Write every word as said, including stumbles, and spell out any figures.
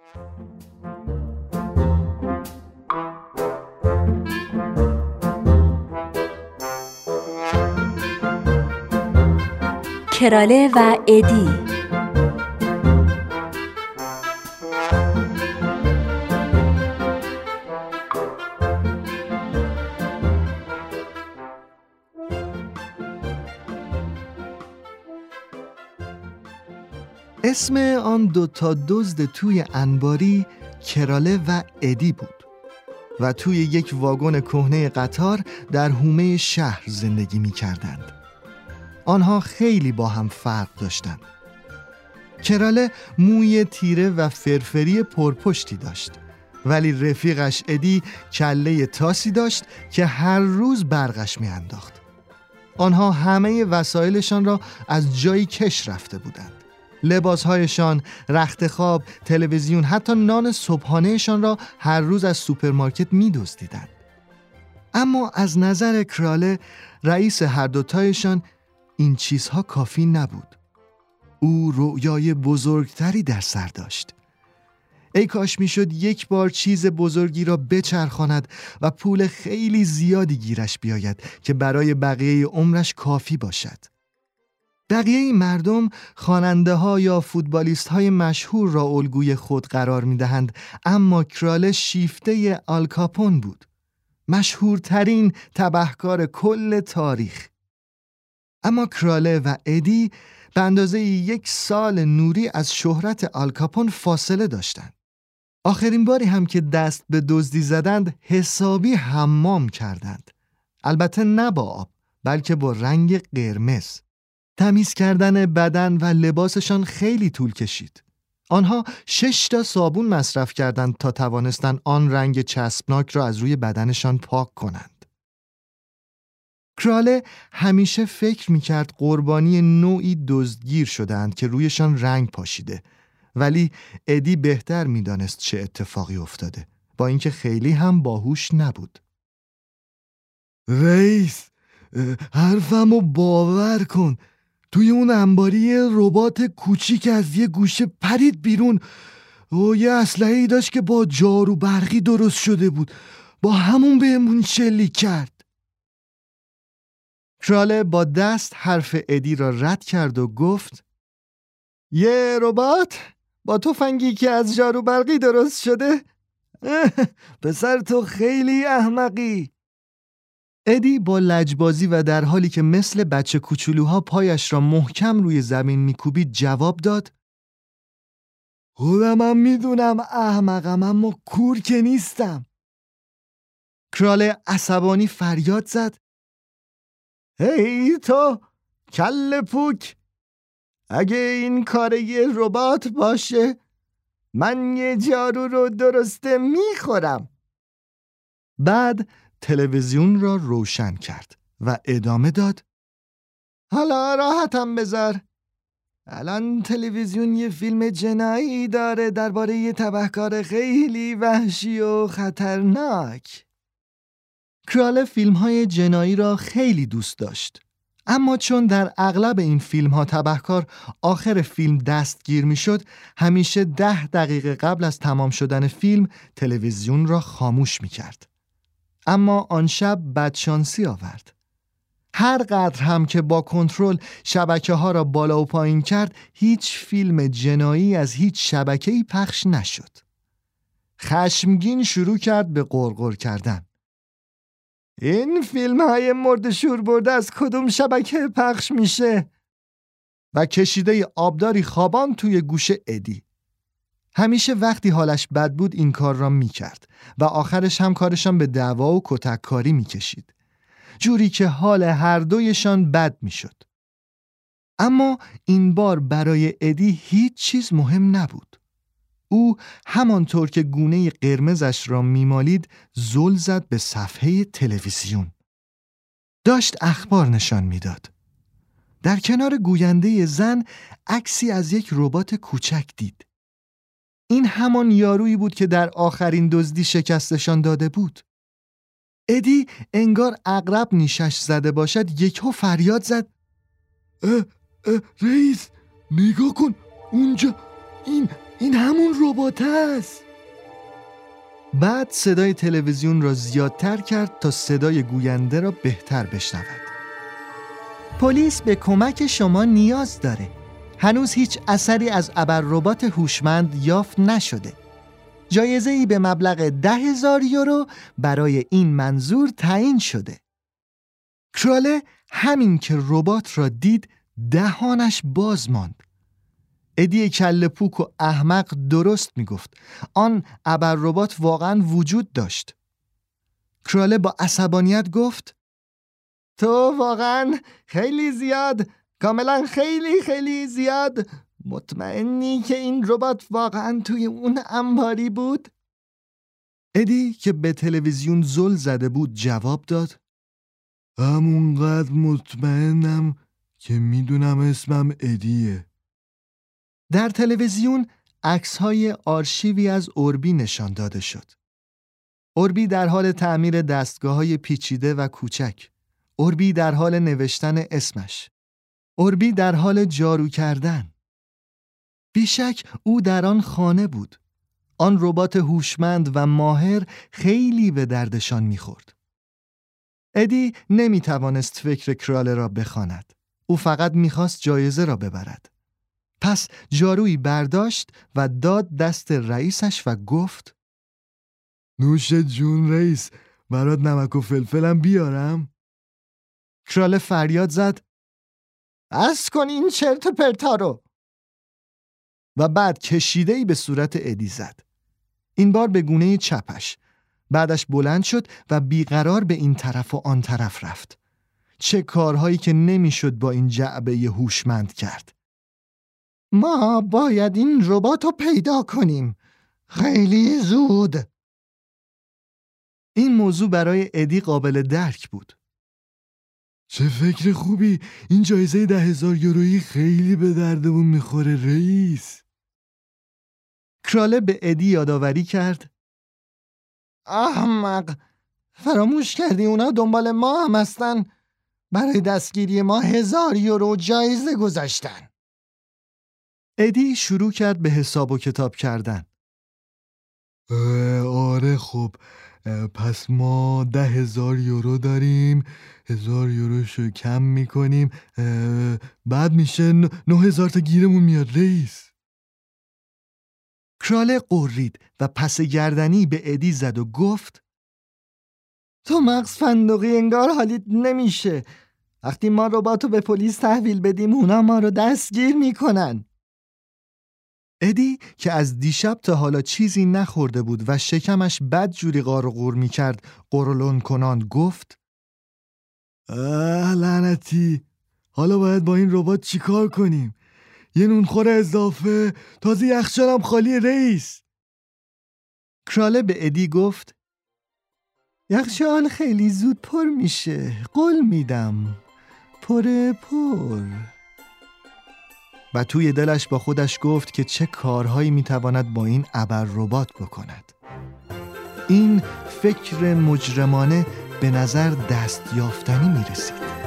کراله و ادی. اسم آن دوتا دزد توی انباری کراله و ادی بود و توی یک واگن کهنه قطار در حومه شهر زندگی می کردند. آنها خیلی با هم فرق داشتند. کراله موی تیره و فرفری پرپشتی داشت، ولی رفیقش ادی کله تاسی داشت که هر روز برقش می انداخت. آنها همه وسایلشان را از جایی کش رفته بودند. لباسهایشان، رخت خواب، تلویزیون، حتی نان صبحانهشان را هر روز از سوپرمارکت می دزدیدند. اما از نظر کراله، رئیس هر دوتایشان، این چیزها کافی نبود. او رؤیای بزرگتری در سر داشت. ای کاش می شد یک بار چیز بزرگی را بچرخاند و پول خیلی زیادی گیرش بیاید که برای بقیه عمرش کافی باشد. بقیه مردم خواننده ها یا فوتبالیست های مشهور را الگوی خود قرار می دهند، اما کراله شیفته آل کاپون بود، مشهورترین تبهکار کل تاریخ. اما کراله و ادی به اندازه یک سال نوری از شهرت آل کاپون فاصله داشتند. آخرین باری هم که دست به دزدی زدند حسابی حمام کردند. البته نه با آب، بلکه با رنگ قرمز. تمیز کردن بدن و لباسشان خیلی طول کشید. آنها شش تا صابون مصرف کردند تا توانستند آن رنگ چسبناک را از روی بدنشان پاک کنند. کراله همیشه فکر میکرد قربانی نوعی دزدگیر شدند که رویشان رنگ پاشیده، ولی ادی بهتر میدانست چه اتفاقی افتاده، با اینکه خیلی هم باهوش نبود. رئیس، حرفمو باور کن، توی اون انباری یه ربات کوچیک از یه گوشه پرید بیرون و یه اسلحه‌ای داشت که با جارو برقی درست شده بود، با همون بهمون شلیک کرد. کراله با دست حرف ادی را رد کرد و گفت یه ربات با تفنگی که از جارو برقی درست شده؟ پسر تو خیلی احمقی. ادی با لجبازی و در حالی که مثل بچه کوچولوها پایش را محکم روی زمین میکوبید جواب داد خودم هم میدونم احمقم، اما کور که نیستم. کراله عصبانی فریاد زد هی تو کل پوک، اگه این کار یه ربات باشه من یه جارو رو درسته میخورم. بعد تلویزیون را روشن کرد و ادامه داد حالا راحتم بذار. الان تلویزیون یه فیلم جنایی داره درباره یه تبهکار خیلی وحشی و خطرناک. کراله فیلم‌های جنایی را خیلی دوست داشت، اما چون در اغلب این فیلم‌ها تبهکار آخر فیلم دستگیر می‌شد، همیشه ده دقیقه قبل از تمام شدن فیلم تلویزیون را خاموش می‌کرد. اما آن شب بدشانسی آورد. هر قدر هم که با کنترل شبکه‌ها را بالا و پایین کرد، هیچ فیلم جنایی از هیچ شبکه‌ای پخش نشد. خشمگین شروع کرد به غرغر کردن. این فیلم های مرد شور برده از کدوم شبکه پخش میشه؟ و کشیده آبداری خوابان توی گوش ادی. همیشه وقتی حالش بد بود این کار را میکرد و آخرش هم کارشان به دعوا و کتککاری میکشید، جوری که حال هر دویشان بد میشد. اما این بار برای ادی هیچ چیز مهم نبود. او همانطور که گونه قرمزش را میمالید زل زد به صفحه تلویزیون. داشت اخبار نشان میداد. در کنار گوینده زن عکسی از یک ربات کوچک دید. این همان یارویی بود که در آخرین دزدی شکستشان داده بود. ادی انگار عقرب نیشش زده باشد یکهو فریاد زد اه اه رئیس، نگاه کن اونجا، این این همون ربات است. بعد صدای تلویزیون را زیادتر کرد تا صدای گوینده را بهتر بشنود. پلیس به کمک شما نیاز داره. هنوز هیچ اثری از ابرربات هوشمند یافت نشده. جایزه‌ای به مبلغ ده هزار یورو برای این منظور تعیین شده. کراله همین که ربات را دید دهانش باز ماند. ادی کله پوک و احمق درست میگفت. آن ابرربات واقعا وجود داشت. کراله با عصبانیت گفت: تو واقعا خیلی زیاد، کاملا خیلی خیلی زیاد مطمئنی که این ربات واقعا توی اون انباری بود؟ ادی که به تلویزیون زل زده بود جواب داد: همونقدر مطمئنم که میدونم اسمم ادیه. در تلویزیون عکس‌های آرشیوی از اوربی نشان داده شد. اوربی در حال تعمیر دستگاه‌های پیچیده و کوچک. اوربی در حال نوشتن اسمش. اوربی در حال جارو کردن. بیشک او در آن خانه بود. آن ربات هوشمند و ماهر خیلی به دردشان می‌خورد. ادی نمی‌توانست فکر کراله را بخواند. او فقط می‌خواست جایزه را ببرد. پس جارویی برداشت و داد دست رئیسش و گفت: نوش جون رئیس، برات نمک و فلفلم بیارم؟ کراله فریاد زد: بس کن این چرت و پرتا رو. و بعد کشیده‌ای به صورت ادی زد. این بار به گونه چپش. بعدش بلند شد و بیقرار به این طرف و آن طرف رفت. چه کارهایی که نمیشد با این جعبه هوشمند کرد. ما باید این ربات رو پیدا کنیم. خیلی زود. این موضوع برای ادی قابل درک بود. چه فکر خوبی، این جایزه ده هزار یورویی خیلی به دردمون میخوره رئیس. کراله به ادی یادآوری کرد: احمق، فراموش کردی اونا دنبال ما هم هستن. برای دستگیری ما هزار یورو جایزه گذاشتن. ادی شروع کرد به حساب و کتاب کردن. آره خب، پس ما ده هزار یورو داریم، هزار یوروشو کم میکنیم، بعد میشه نه هزار تا گیرمون میاد رئیس. کراله قرید و پس گردنی به ادی زد و گفت: تو مغز فندقی انگار حالیت نمیشه. وقتی ما رباتو به پلیس تحویل بدیم اونا ما رو دستگیر میکنن. ادی که از دیشب تا حالا چیزی نخورده بود و شکمش بد جوری قار و قور میکرد قرولون کنان گفت: اه لعنتی، حالا باید با این ربات چی کار کنیم؟ یه نونخوره اضافه، تازه یخچالم خالی رئیس. کراله به ادی گفت: یخچال خیلی زود پر میشه، قول میدم، پر پر. و توی دلش با خودش گفت که چه کارهایی میتواند با این ابرربات بکند. این فکر مجرمانه به نظر دست یافتنی میرسید.